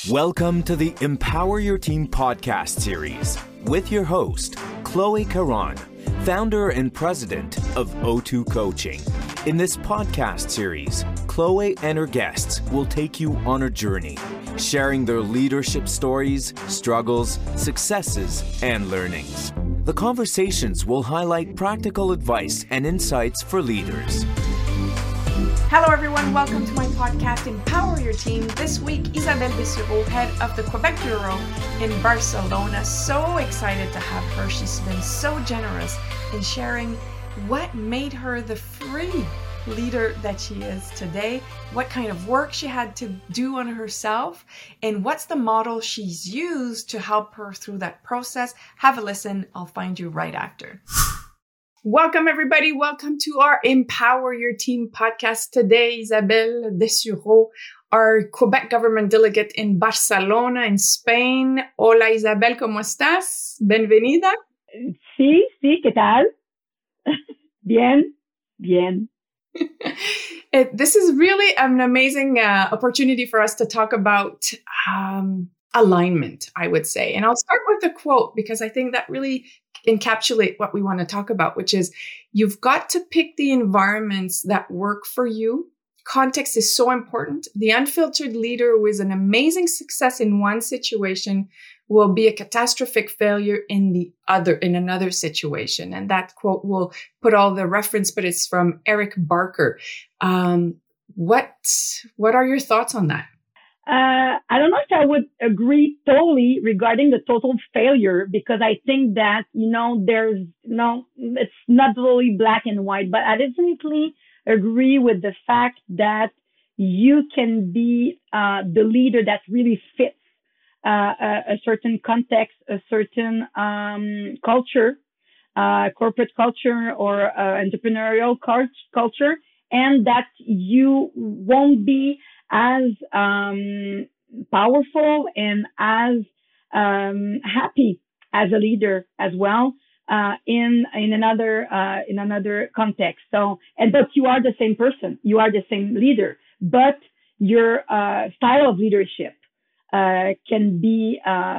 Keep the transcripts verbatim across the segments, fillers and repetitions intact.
Welcome to the Empower Your Team podcast series with your host, Chloe Caron, founder and president of O two Coaching. In this podcast series, Chloe and her guests will take you on a journey, sharing their leadership stories, struggles, successes, and learnings. The conversations will highlight practical advice and insights for leaders. Hello everyone, welcome to my podcast, Empower Your Team. This week, Isabelle Dessureau, head of the Quebec Bureau in Barcelona. So excited to have her. She's been so generous in sharing what made her the free leader that she is today, what kind of work she had to do on herself, and what's the model she's used to help her through that process. Have a listen. I'll find you right after. Welcome, everybody. Welcome to our Empower Your Team podcast. Today, Isabelle Dessureau, our Quebec government delegate in Barcelona, in Spain. Hola, Isabelle, ¿cómo estás? Bienvenida. Sí, sí, ¿qué tal? Bien, bien. It, this is really an amazing uh, opportunity for us to talk about um, alignment, I would say. And I'll start with a quote because I think that really encapsulate what we want to talk about, which is you've got to pick the environments that work for you. Context is so important. The unfiltered leader who is an amazing success in one situation will be a catastrophic failure in the other, in another situation. And that quote will put all the reference, but it's from Eric Barker. Um, what, what are your thoughts on that? Uh, I don't know if I would agree totally regarding the total failure, because I think that, you know, there's, you know, it's not totally black and white, but I definitely agree with the fact that you can be uh, the leader that really fits uh, a, a certain context, a certain um, culture, uh, corporate culture or uh, entrepreneurial cult- culture, and that you won't be as um, powerful and as um, happy as a leader as well uh, in in another uh, in another context. So, and but you are the same person, you are the same leader, but your uh, style of leadership uh, can be uh,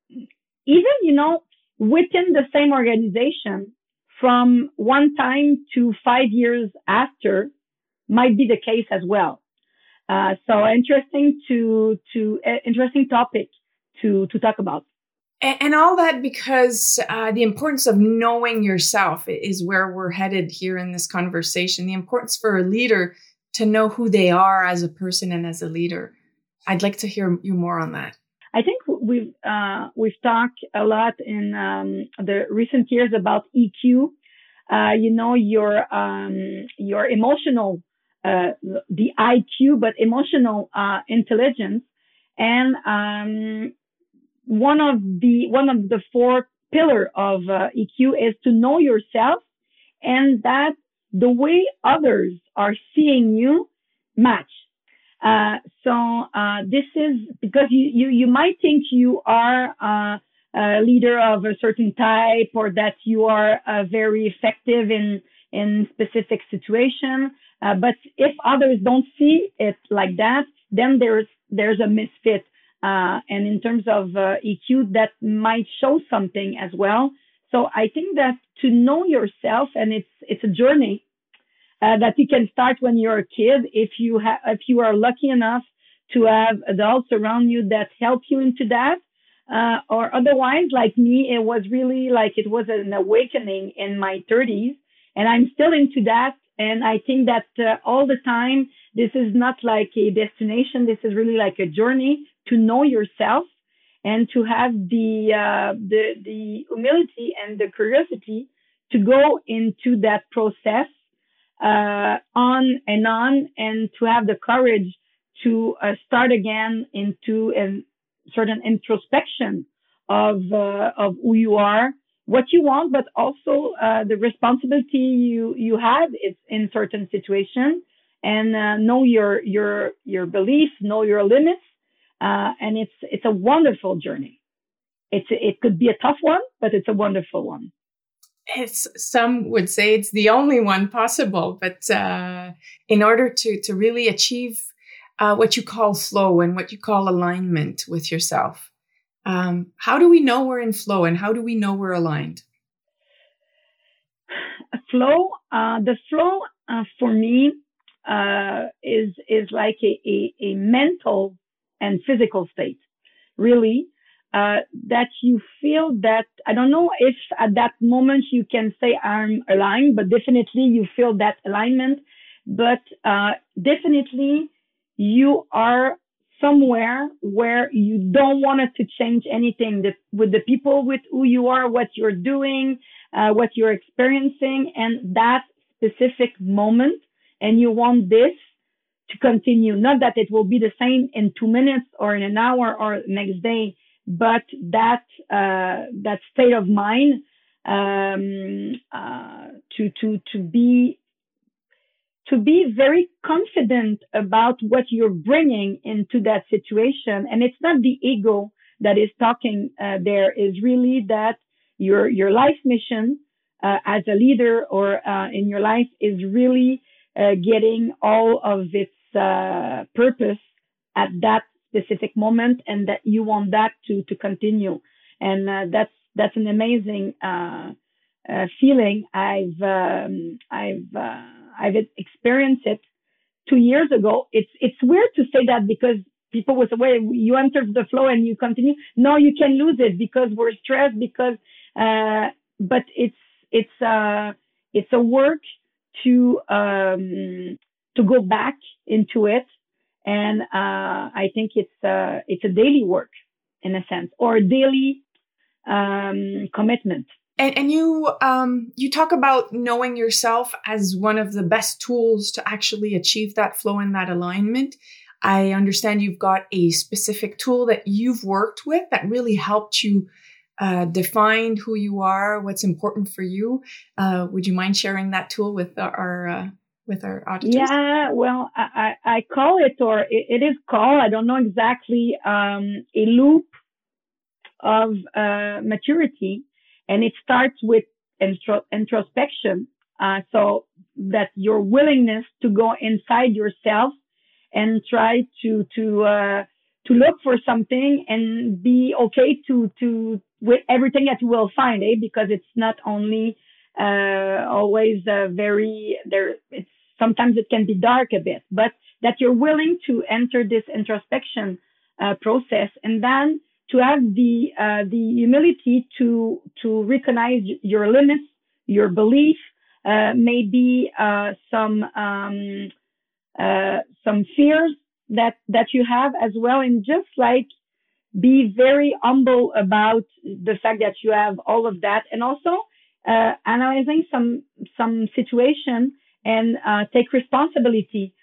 even you know within the same organization from one time to five years after might be the case as well. Uh, so interesting to, to, uh, interesting topic to, to talk about. And, and all that because, uh, the importance of knowing yourself is where we're headed here in this conversation. The importance for a leader to know who they are as a person and as a leader. I'd like to hear you more on that. I think we've, uh, we've talked a lot in, um, the recent years about E Q. Uh, you know, your, um, your emotional Uh, the I Q, but emotional uh, intelligence, and um, one of the one of the four pillar of uh, E Q is to know yourself, and that the way others are seeing you match. Uh, so uh, this is because you you you might think you are uh, a leader of a certain type, or that you are uh, very effective in in specific situation. Uh, but if others don't see it like that, then there's there's a misfit. Uh, and in terms of uh, E Q, that might show something as well. So I think that to know yourself, and it's it's a journey uh, that you can start when you're a kid. If you have, if you are lucky enough to have adults around you that help you into that, uh, or otherwise, like me, it was really like it was an awakening in my thirties, and I'm still into that. And I think that uh, all the time, this is not like a destination. This is really like a journey to know yourself and to have the uh, the the humility and the curiosity to go into that process uh, on and on, and to have the courage to uh, start again into a certain introspection of uh, of who you are, what you want, but also uh, the responsibility you you have is in certain situations, and uh, know your your your beliefs, know your limits, uh, and it's it's a wonderful journey. It's it could be a tough one, but it's a wonderful one. It's some would say it's the only one possible, but uh, in order to to really achieve uh, what you call flow and what you call alignment with yourself. Um, how do we know we're in flow, and how do we know we're aligned? Flow, uh, the flow uh, for me uh, is is like a, a, a mental and physical state, really, uh, that you feel that, I don't know if at that moment you can say I'm aligned, but definitely you feel that alignment, but uh, definitely you are somewhere where you don't want it to change anything that, with the people with who you are, what you're doing, uh, what you're experiencing, and that specific moment. And you want this to continue. Not that it will be the same in two minutes or in an hour or next day, but that uh, that state of mind um, uh, to to to be. to be very confident about what you're bringing into that situation. And it's not the ego that is talking uh, there, is really that your, your life mission uh, as a leader or uh, in your life is really uh, getting all of its uh, purpose at that specific moment, and that you want that to, to continue. And uh, that's, that's an amazing uh, uh, feeling. I've, um, I've, uh, I've experienced it two years ago. It's it's weird to say that because people will say, well, you enter the flow and you continue. No, you can lose it because we're stressed. Because, uh, but it's it's uh it's a work to um to go back into it, and uh I think it's uh it's a daily work in a sense, or a daily um commitment. And, and you um, you talk about knowing yourself as one of the best tools to actually achieve that flow and that alignment. I understand you've got a specific tool that you've worked with that really helped you uh, define who you are, what's important for you. Uh, would you mind sharing that tool with our uh, with our auditors? Yeah, well, I, I call it, or it, it is called, I don't know exactly, um, a loop of uh, maturity. And it starts with intro- introspection. Uh, so that your willingness to go inside yourself and try to, to, uh, to look for something and be okay to, to, with everything that you will find, eh? Because it's not only, uh, always, uh, very, there, it's, sometimes it can be dark a bit, but that you're willing to enter this introspection, uh, process, and then to have the uh, the humility to to recognize your limits, your belief, uh, maybe uh, some um, uh, some fears that that you have as well, and just like be very humble about the fact that you have all of that, and also uh, analyzing some some situation and uh, take responsibility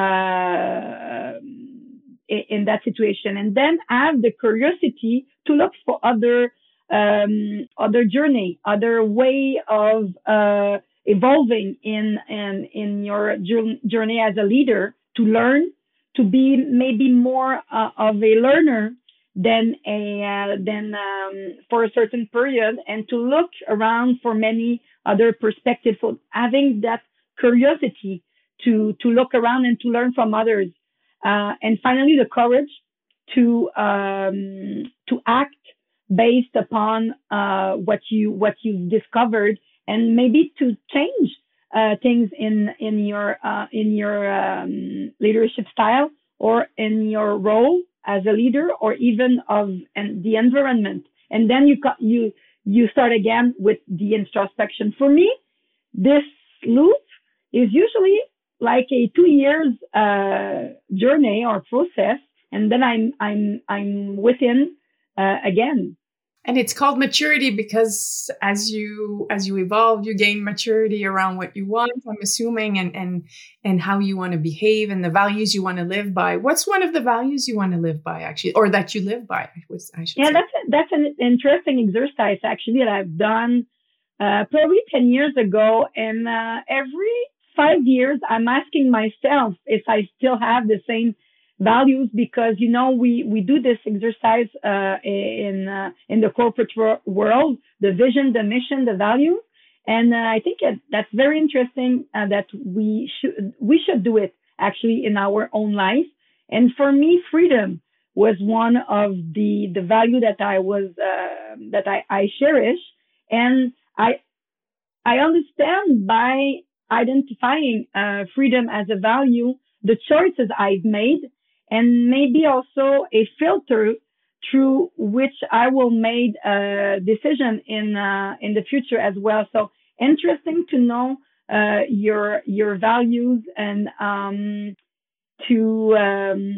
Uh, in that situation, and then have the curiosity to look for other um, other journey, other way of uh, evolving in, in in your journey as a leader, to learn, to be maybe more uh, of a learner than a uh, than um, for a certain period, and to look around for many other perspectives. So having that curiosity to to look around and to learn from others. Uh, and finally, the courage to um, to act based upon uh, what you what you've discovered, and maybe to change uh, things in in your uh, in your um, leadership style, or in your role as a leader, or even of and the environment. And then you got, you you start again with the introspection. For me, this loop is usually like a two years uh, journey or process, and then I'm I'm I'm within uh, again. And it's called maturity because as you as you evolve, you gain maturity around what you want, I'm assuming, and and and how you want to behave and the values you want to live by. What's one of the values you want to live by, actually, or that you live by? I should yeah, say. that's a, that's an interesting exercise actually that I've done uh, probably ten years ago, and uh, every five years, I'm asking myself if I still have the same values, because, you know, we, we do this exercise, uh, in, uh, in the corporate world, the vision, the mission, the value. And uh, I think it, that's very interesting uh, that we should, we should do it actually in our own life. And for me, freedom was one of the, the value that I was, uh, that I, I cherish. And I, I understand by identifying uh, freedom as a value, the choices I've made, and maybe also a filter through which I will make a decision in uh, in the future as well. So interesting to know uh, your your values and um, to um,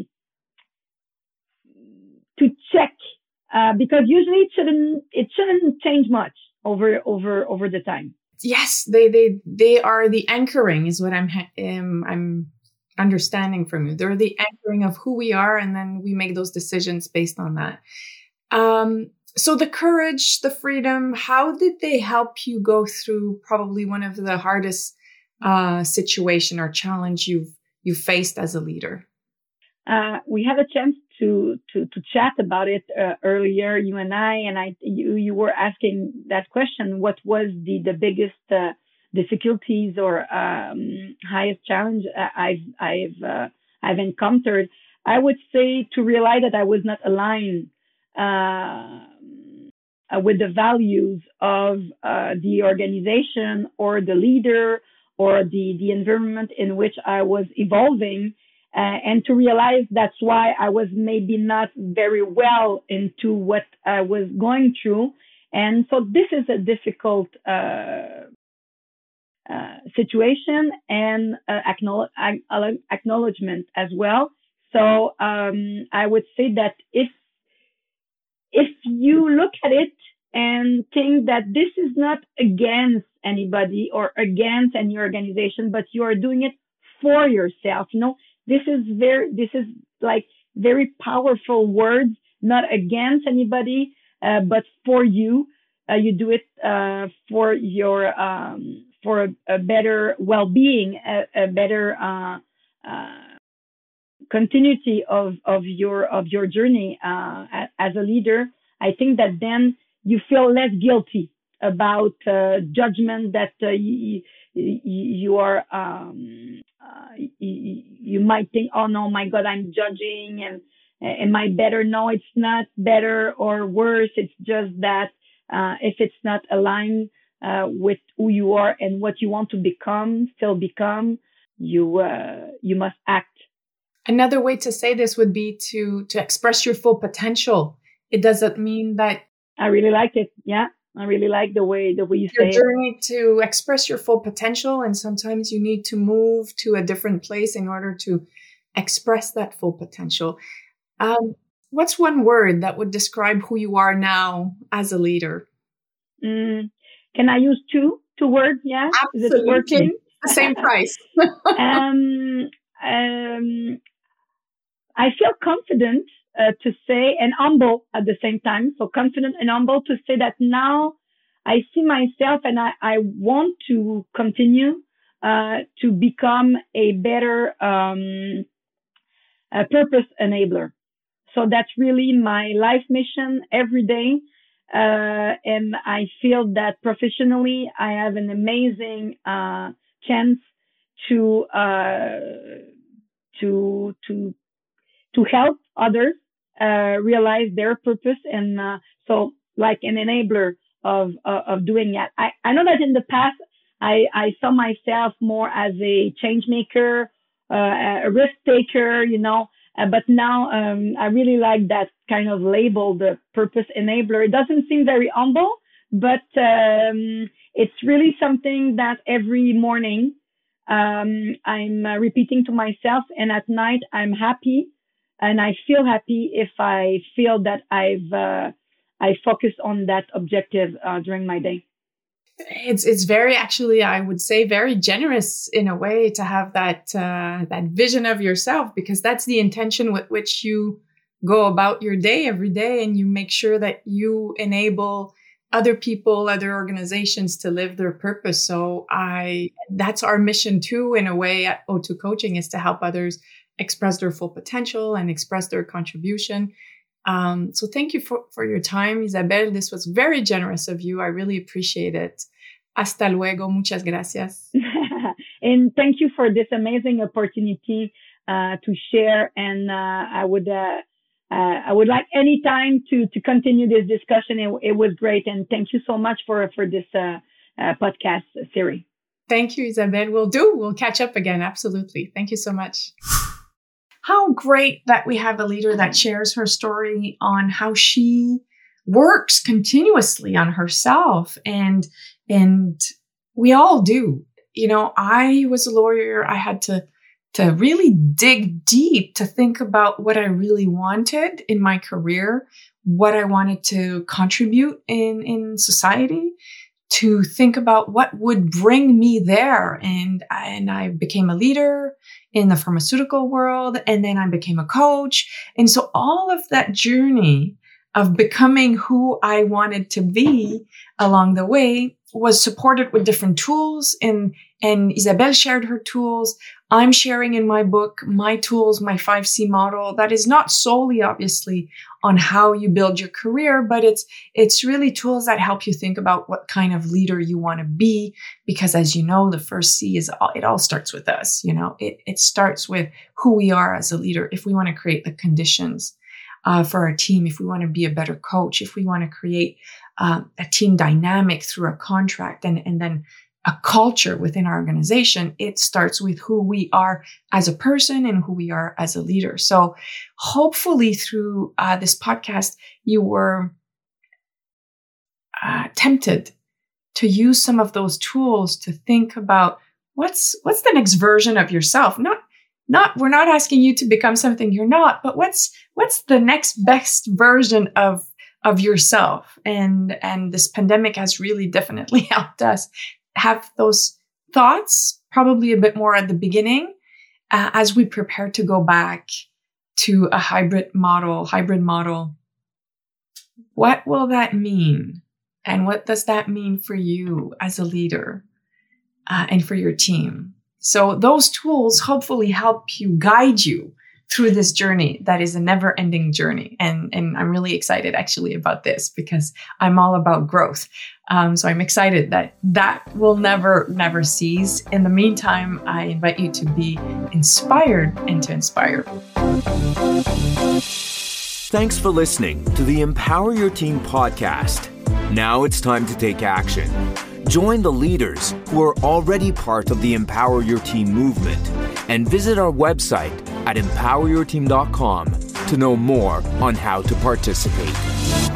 to check uh, because usually it shouldn't it shouldn't change much over over over the time. Yes, they they they are the anchoring, is what I'm um, I'm understanding from you. They're the anchoring of who we are, and then we make those decisions based on that. Um, so the courage, the freedom, how did they help you go through probably one of the hardest uh, situation or challenge you've you faced as a leader? Uh, we had a chance to to to chat about it uh, earlier, you and I, and I you you were asking that question. What was the the biggest uh, difficulties or um, highest challenge I've I've uh, I've encountered? I would say to realize that I was not aligned uh, with the values of uh, the organization or the leader or the the environment in which I was evolving. Uh, and to realize that's why I was maybe not very well into what I was going through. And so this is a difficult uh, uh, situation and uh, acknowledge, acknowledgement as well. So um, I would say that if if you look at it and think that this is not against anybody or against any organization, but you are doing it for yourself, you know, This is very, this is like very powerful words, not against anybody, uh, but for you. Uh, you do it, uh, for your, um, for a, a better well-being, a, a better, uh, uh, continuity of, of your, of your journey, uh, as a leader. I think that then you feel less guilty about, uh, judgment that, uh, you, you are, um, uh, you, you might think, oh no, my God, I'm judging and uh, am I better? No, it's not better or worse. It's just that, uh, if it's not aligned, uh, with who you are and what you want to become, still become, you, uh, you must act. Another way to say this would be to, to express your full potential. It doesn't mean that. I really like it. Yeah. I really like the way the way you your say journey it. To express your full potential, and sometimes you need to move to a different place in order to express that full potential. Um, what's one word that would describe who you are now as a leader? Mm, can I use two two words? Yeah, absolutely. Is it working? The same price. um, um, I feel confident. Uh, to say and humble at the same time. So confident and humble to say that now I see myself and I, I want to continue uh, to become a better um, a purpose enabler. So that's really my life mission every day. Uh, and I feel that professionally I have an amazing uh, chance to uh, to to to help others Uh, realize their purpose. And uh, so like an enabler of, uh, of doing that. I, I know that in the past, I, I saw myself more as a change maker, uh, a risk taker, you know, uh, but now, um, I really like that kind of label, the purpose enabler. It doesn't seem very humble, but, um, it's really something that every morning, um, I'm uh, repeating to myself, and at night I'm happy. And I feel happy if I feel that I've uh, I focused on that objective uh, during my day. It's it's very actually I would say very generous in a way to have that uh, that vision of yourself, because that's the intention with which you go about your day every day, and you make sure that you enable other people, other organizations to live their purpose. So I that's our mission too, in a way, at O two Coaching, is to help others express their full potential and express their contribution. Um, so thank you for, for your time, Isabelle. This was very generous of you. I really appreciate it. Hasta luego. Muchas gracias. And thank you for this amazing opportunity uh, to share. And, uh, I would, uh, uh, I would like any time to, to continue this discussion. It, it was great. And thank you so much for, for this, uh, uh podcast series. Thank you, Isabelle. We'll do. We'll catch up again. Absolutely. Thank you so much. How great that we have a leader that shares her story on how she works continuously on herself. And, and we all do. You know, I was a lawyer. I had to, to really dig deep to think about what I really wanted in my career, what I wanted to contribute in, in society, to think about what would bring me there. And, and I became a leader in the pharmaceutical world, and then I became a coach. And so all of that journey of becoming who I wanted to be along the way was supported with different tools. And, and Isabelle shared her tools. I'm sharing in my book my tools, my five C model. That is not solely, obviously, on how you build your career, but it's, it's really tools that help you think about what kind of leader you want to be. Because as you know, the first C is, all, it all starts with us. You know, it, it starts with who we are as a leader. If we want to create the conditions uh, for our team, if we want to be a better coach, if we want to create uh, a team dynamic through a contract and, and then a culture within our organization, it starts with who we are as a person and who we are as a leader. So hopefully through uh, this podcast, you were uh, tempted to use some of those tools to think about what's, what's the next version of yourself. Not, not, we're not asking you to become something you're not, but what's, what's the next best version of, of yourself? And, and this pandemic has really definitely helped us have those thoughts probably a bit more at the beginning uh, as we prepare to go back to a hybrid model, hybrid model. What will that mean? And what does that mean for you as a leader uh, and for your team? So those tools hopefully help you guide you through this journey that is a never-ending journey. And, and I'm really excited actually about this because I'm all about growth. Um, so I'm excited that that will never, never cease. In the meantime, I invite you to be inspired and to inspire. Thanks for listening to the Empower Your Team podcast. Now it's time to take action. Join the leaders who are already part of the Empower Your Team movement and visit our website at empower your team dot com to know more on how to participate.